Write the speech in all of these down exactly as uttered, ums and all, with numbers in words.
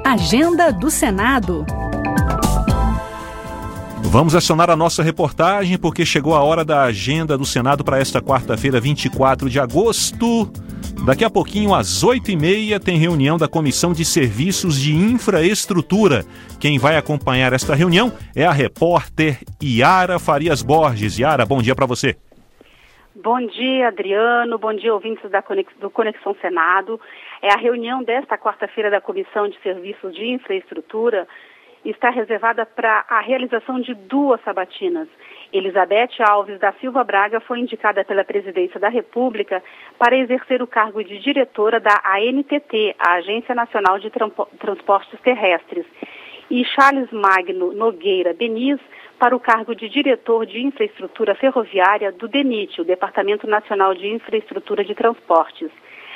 Agenda do Senado. Vamos acionar a nossa reportagem porque chegou a hora da agenda do Senado para esta quarta-feira, vinte e quatro de agosto. Daqui a pouquinho, às oito e meia, tem reunião da Comissão de Serviços de Infraestrutura. Quem vai acompanhar esta reunião é a repórter Yara Farias Borges. Yara, bom dia para você. Bom dia, Adriano. Bom dia, ouvintes da Conex... do Conexão Senado. É a reunião desta quarta-feira da Comissão de Serviços de Infraestrutura está reservada para a realização de duas sabatinas. Elizabeth Alves da Silva Braga foi indicada pela Presidência da República para exercer o cargo de diretora da A N T T, a Agência Nacional de Transportes Terrestres, e Charles Magno Nogueira Beniz para o cargo de diretor de Infraestrutura Ferroviária do DENIT, o Departamento Nacional de Infraestrutura de Transportes.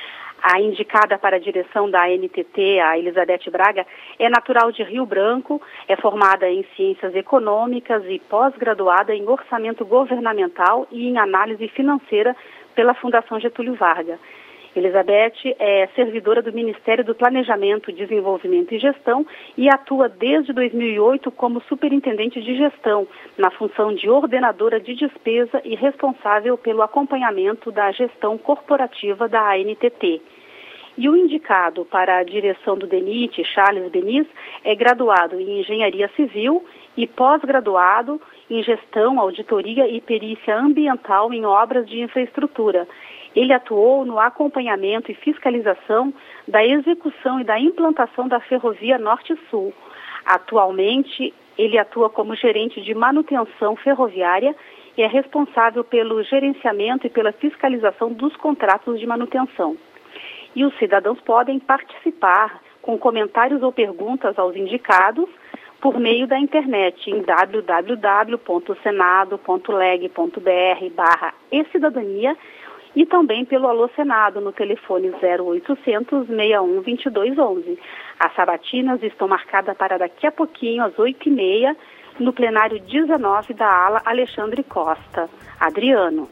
A indicada para a direção da A N T T, a Elizabeth Braga, é natural de Rio Branco, é formada em Ciências Econômicas e pós-graduada em Orçamento Governamental e em Análise Financeira pela Fundação Getúlio Vargas. Elizabeth é servidora do Ministério do Planejamento, Desenvolvimento e Gestão e atua desde dois mil e oito como superintendente de gestão, na função de ordenadora de despesa e responsável pelo acompanhamento da gestão corporativa da A N T T. E o indicado para a direção do DENIT, Charles Beniz, é graduado em Engenharia Civil e pós-graduado em Gestão, Auditoria e Perícia Ambiental em Obras de Infraestrutura. Ele atuou no acompanhamento e fiscalização da execução e da implantação da Ferrovia Norte-Sul. Atualmente, ele atua como gerente de manutenção ferroviária e é responsável pelo gerenciamento e pela fiscalização dos contratos de manutenção. E os cidadãos podem participar com comentários ou perguntas aos indicados por meio da internet em w w w ponto senado ponto leg ponto b r barra e-cidadania e também pelo Alô Senado no telefone zero oitocentos, seis um, vinte e dois, onze. As sabatinas estão marcadas para daqui a pouquinho, às oito e meia, no plenário dezenove da ala Alexandre Costa. Adriano.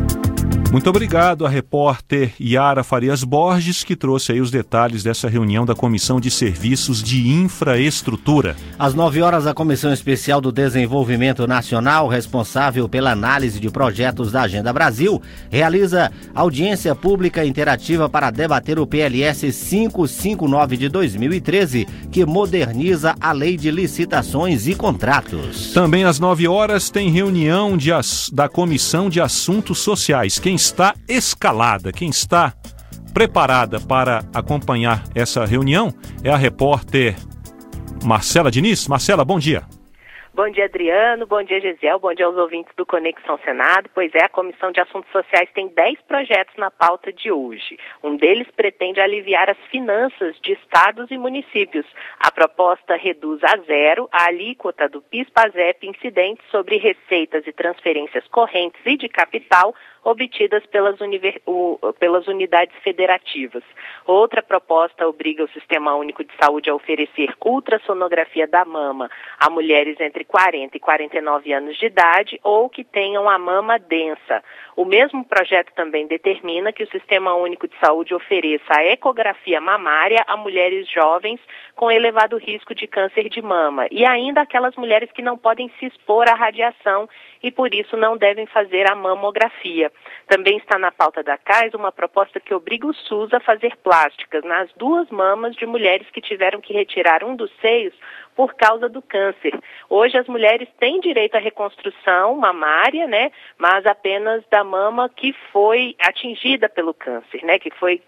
Muito obrigado à repórter Yara Farias Borges, que trouxe aí os detalhes dessa reunião da Comissão de Serviços de Infraestrutura. Às nove horas, a Comissão Especial do Desenvolvimento Nacional, responsável pela análise de projetos da Agenda Brasil, realiza audiência pública interativa para debater o P L S quinhentos e cinquenta e nove de dois mil e treze, que moderniza a Lei de Licitações e Contratos. Também às nove horas tem reunião de as... da Comissão de Assuntos Sociais. Quem está escalada, quem está preparada para acompanhar essa reunião é a repórter Marcela Diniz. Marcela, bom dia. Bom dia, Adriano. Bom dia, Gesiel. Bom dia aos ouvintes do Conexão Senado. Pois é, a Comissão de Assuntos Sociais tem dez projetos na pauta de hoje. Um deles pretende aliviar as finanças de estados e municípios. A proposta reduz a zero a alíquota do PIS/PASEP incidentes sobre receitas e transferências correntes e de capital obtidas pelas, univer... o... pelas unidades federativas. Outra proposta obriga o Sistema Único de Saúde a oferecer ultrassonografia da mama a mulheres entre quarenta e quarenta e nove anos de idade ou que tenham a mama densa. O mesmo projeto também determina que o Sistema Único de Saúde ofereça a ecografia mamária a mulheres jovens com elevado risco de câncer de mama e ainda aquelas mulheres que não podem se expor à radiação e por isso não devem fazer a mamografia. Também está na pauta da C A S uma proposta que obriga o SUS a fazer plásticas nas duas mamas de mulheres que tiveram que retirar um dos seios por causa do câncer. Hoje as mulheres têm direito à reconstrução mamária, né, mas apenas da mama que foi atingida pelo câncer, né, que foi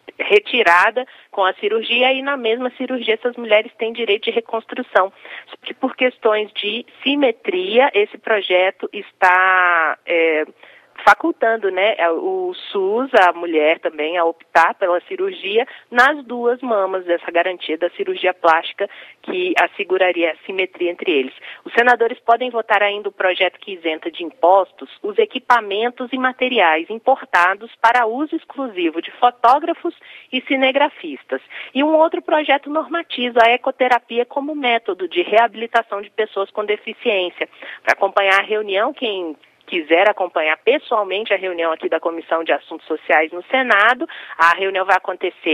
retirada com a cirurgia e na mesma cirurgia essas mulheres têm direito de reconstrução. Só que por questões de simetria, esse projeto está é, facultando, né, o SUS, a mulher também, a optar pela cirurgia nas duas mamas, dessa garantia da cirurgia plástica que asseguraria a simetria entre eles. Os senadores podem votar ainda o projeto que isenta de impostos os equipamentos e materiais importados para uso exclusivo de fotógrafos e cinegrafistas. E um outro projeto normatiza a ecoterapia como método de reabilitação de pessoas com deficiência. Para acompanhar a reunião, quem quiser acompanhar pessoalmente a reunião aqui da Comissão de Assuntos Sociais no Senado, a reunião vai acontecer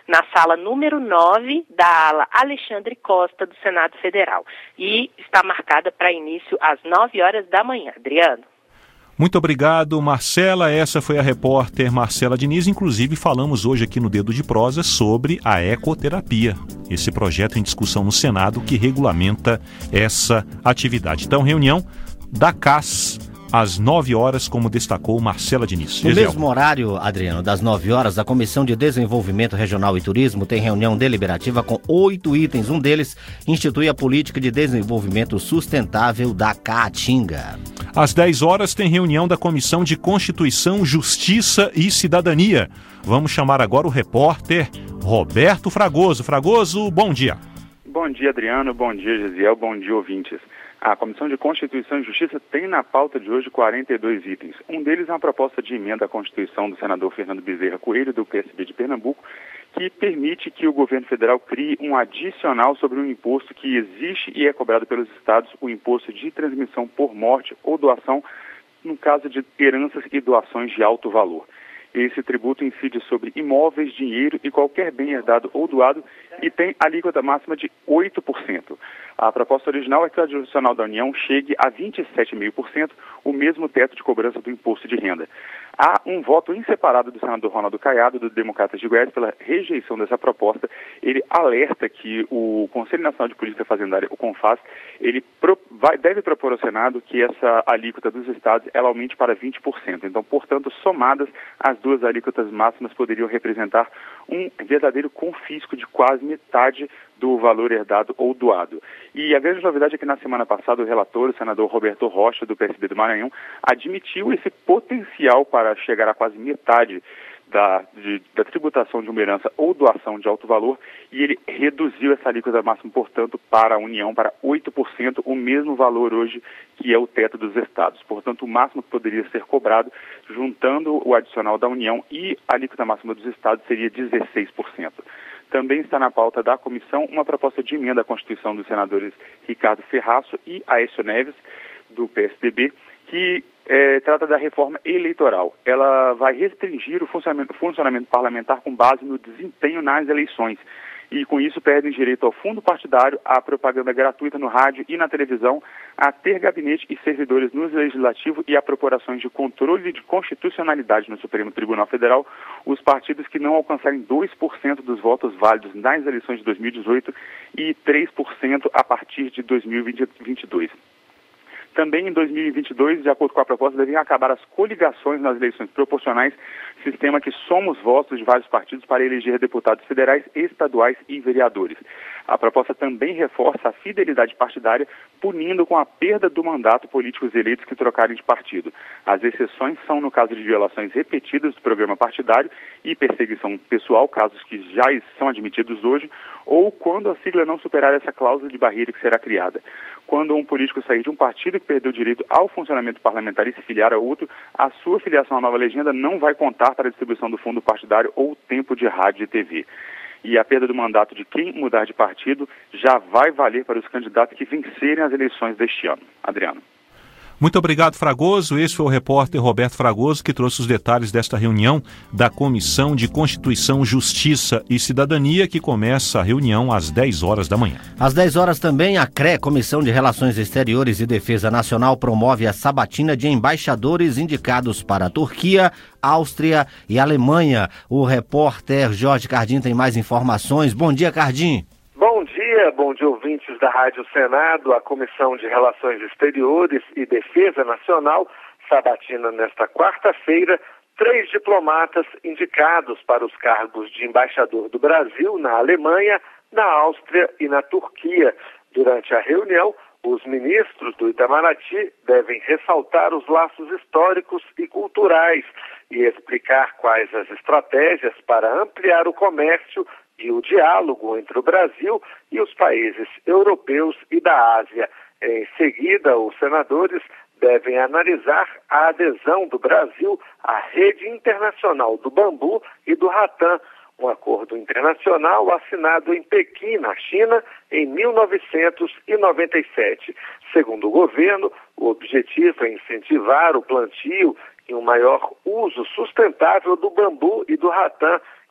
na sala número nove da ala Alexandre Costa do Senado Federal. E está marcada para início às nove horas da manhã. Adriano. Muito obrigado, Marcela. Essa foi a repórter Marcela Diniz. Inclusive, falamos hoje aqui no Dedo de Prosa sobre a ecoterapia, esse projeto em discussão no Senado que regulamenta essa atividade. Então, reunião da C A S às nove horas, como destacou Marcela Diniz. No mesmo horário, Adriano, das nove horas, a Comissão de Desenvolvimento Regional e Turismo tem reunião deliberativa com oito itens. Um deles institui a Política de Desenvolvimento Sustentável da Caatinga. Às dez horas tem reunião da Comissão de Constituição, Justiça e Cidadania. Vamos chamar agora o repórter Roberto Fragoso. Fragoso, bom dia. Bom dia, Adriano. Bom dia, Gesiel. Bom dia, ouvintes. A Comissão de Constituição e Justiça tem na pauta de hoje quarenta e dois itens. Um deles é uma proposta de emenda à Constituição do senador Fernando Bezerra Coelho, do P S B de Pernambuco, que permite que o governo federal crie um adicional sobre um imposto que existe e é cobrado pelos estados, o imposto de transmissão por morte ou doação, no caso de heranças e doações de alto valor. Esse tributo incide sobre imóveis, dinheiro e qualquer bem herdado ou doado e tem alíquota máxima de oito por cento. A proposta original é que o adicional da União chegue a vinte e sete vírgula cinco por cento, o mesmo teto de cobrança do imposto de renda. Há um voto em separado do senador Ronaldo Caiado, do Democratas de Goiás, pela rejeição dessa proposta. Ele alerta que o Conselho Nacional de Política Fazendária, o CONFAS, ele pro, vai, deve propor ao Senado que essa alíquota dos estados ela aumente para vinte por cento. Então, portanto, somadas, as duas alíquotas máximas poderiam representar um verdadeiro confisco de quase metade do valor herdado ou doado. E a grande novidade é que na semana passada o relator, o senador Roberto Rocha, do P S B do Maranhão, admitiu esse potencial para chegar a quase metade da, de, da tributação de uma herança ou doação de alto valor, e ele reduziu essa alíquota máxima, portanto, para a União para oito por cento, o mesmo valor hoje que é o teto dos estados. Portanto, o máximo que poderia ser cobrado, juntando o adicional da União e a alíquota máxima dos estados, seria dezesseis por cento. Também está na pauta da comissão uma proposta de emenda à Constituição dos senadores Ricardo Ferraço e Aécio Neves, do P S D B, que é, trata da reforma eleitoral. Ela vai restringir o funcionamento, funcionamento parlamentar com base no desempenho nas eleições. E com isso perdem direito ao fundo partidário, à propaganda gratuita no rádio e na televisão, a ter gabinete e servidores no Legislativo e a propor-ações de controle de constitucionalidade no Supremo Tribunal Federal, os partidos que não alcançarem dois por cento dos votos válidos nas eleições de dois mil e dezoito e três por cento a partir de dois mil e vinte e dois. Também em dois mil e vinte e dois, de acordo com a proposta, devem acabar as coligações nas eleições proporcionais, sistema que soma os votos de vários partidos para eleger deputados federais, estaduais e vereadores. A proposta também reforça a fidelidade partidária, punindo com a perda do mandato políticos eleitos que trocarem de partido. As exceções são no caso de violações repetidas do programa partidário e perseguição pessoal, casos que já são admitidos hoje, ou quando a sigla não superar essa cláusula de barreira que será criada. Quando um político sair de um partido que perdeu o direito ao funcionamento parlamentar e se filiar a outro, a sua filiação à nova legenda não vai contar para a distribuição do fundo partidário ou tempo de rádio e T V. E a perda do mandato de quem mudar de partido já vai valer para os candidatos que vencerem as eleições deste ano. Adriano. Muito obrigado, Fragoso. Esse foi o repórter Roberto Fragoso que trouxe os detalhes desta reunião da Comissão de Constituição, Justiça e Cidadania, que começa a reunião às dez horas da manhã. Às dez horas também, a C R E, Comissão de Relações Exteriores e Defesa Nacional, promove a sabatina de embaixadores indicados para a Turquia, Áustria e Alemanha. O repórter Jorge Cardim tem mais informações. Bom dia, Cardim. Bom dia, bom dia, ouvintes da Rádio Senado. A Comissão de Relações Exteriores e Defesa Nacional sabatina nesta quarta-feira três diplomatas indicados para os cargos de embaixador do Brasil na Alemanha, na Áustria e na Turquia. Durante a reunião, os ministros do Itamaraty devem ressaltar os laços históricos e culturais e explicar quais as estratégias para ampliar o comércio e o diálogo entre o Brasil e os países europeus e da Ásia. Em seguida, os senadores devem analisar a adesão do Brasil à Rede Internacional do Bambu e do Rattan, um acordo internacional assinado em Pequim, na China, em mil novecentos e noventa e sete. Segundo o governo, o objetivo é incentivar o plantio e um maior uso sustentável do bambu e do ratã,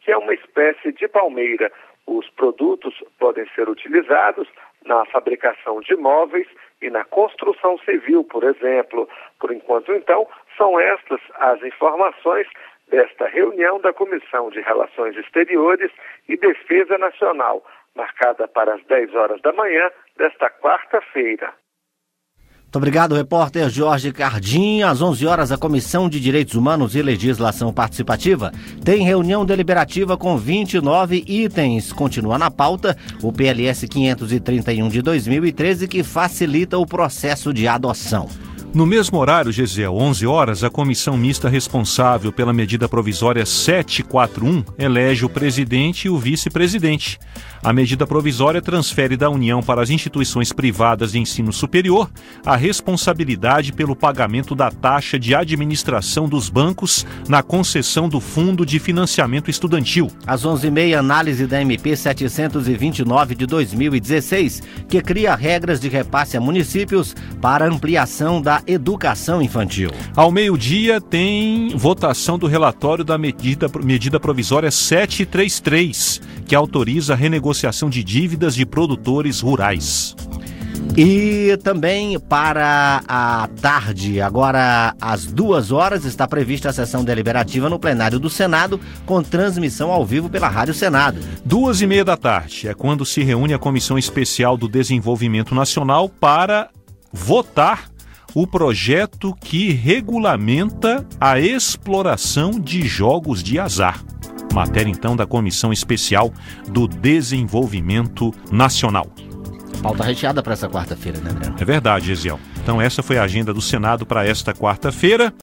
que é uma espécie de palmeira. Os produtos podem ser utilizados na fabricação de móveis e na construção civil, por exemplo. Por enquanto, então, são estas as informações desta reunião da Comissão de Relações Exteriores e Defesa Nacional, marcada para as dez horas da manhã desta quarta-feira. Muito obrigado, repórter Jorge Cardim. Às onze horas, a Comissão de Direitos Humanos e Legislação Participativa tem reunião deliberativa com vinte e nove itens. Continua na pauta o P L S quinhentos e trinta e um de dois mil e treze, que facilita o processo de adoção. No mesmo horário, Gesiel, onze horas, a comissão mista responsável pela medida provisória setecentos e quarenta e um elege o presidente e o vice-presidente. A medida provisória transfere da União para as instituições privadas de ensino superior a responsabilidade pelo pagamento da taxa de administração dos bancos na concessão do Fundo de Financiamento Estudantil. Às onze e meia, análise da M P setecentos e vinte e nove de dois mil e dezesseis, que cria regras de repasse a municípios para ampliação da educação infantil. Ao meio-dia tem votação do relatório da medida, medida provisória setecentos e trinta e três, que autoriza a renegociação de dívidas de produtores rurais. E também para a tarde, agora às duas horas, está prevista a sessão deliberativa no plenário do Senado, com transmissão ao vivo pela Rádio Senado. Duas e meia da tarde é quando se reúne a Comissão Especial do Desenvolvimento Nacional para votar o projeto que regulamenta a exploração de jogos de azar. Matéria, então, da Comissão Especial do Desenvolvimento Nacional. Pauta recheada para essa quarta-feira, né, Adriano? É verdade, Gesiel. Então, essa foi a agenda do Senado para esta quarta-feira.